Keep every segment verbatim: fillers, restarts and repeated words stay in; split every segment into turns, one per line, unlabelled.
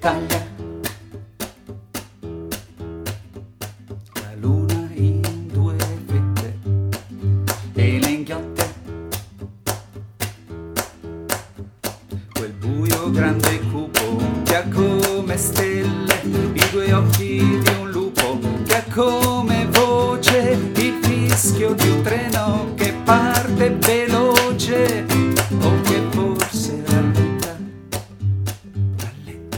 taglia la luna in due fette e le inghiotte quel buio grande e cupo che ha come stelle i due occhi di un lupo che ha come voce il fischio di un treno che parte veloce o che forse rallenta, rallenta.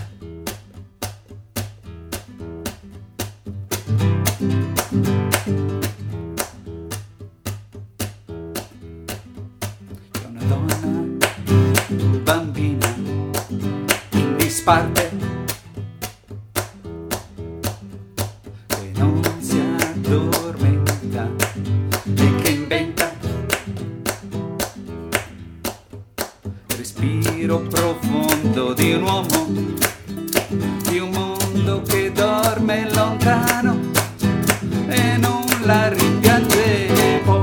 C'è una donna bambina in disparte che non si addormenta e che inventa respiro profondo di un uomo, di un mondo che dorme lontano e non la rimpiange poi.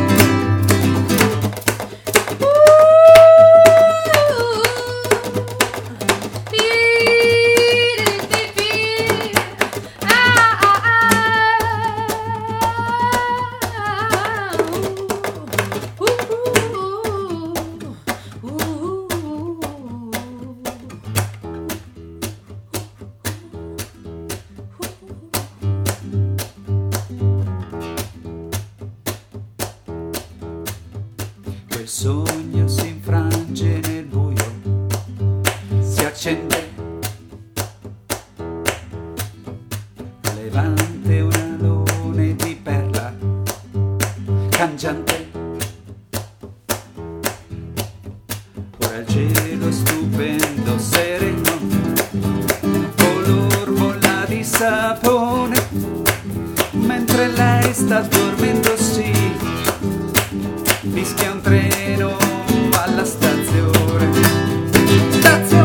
Quel sogno si infrange nel buio, si accende, levante un alone di perla, cangiante. Ora il cielo è stupendo, sereno, color bolla di sapone, mentre lei sta dormendo, sì. Fischia un treno alla stazione, stazione.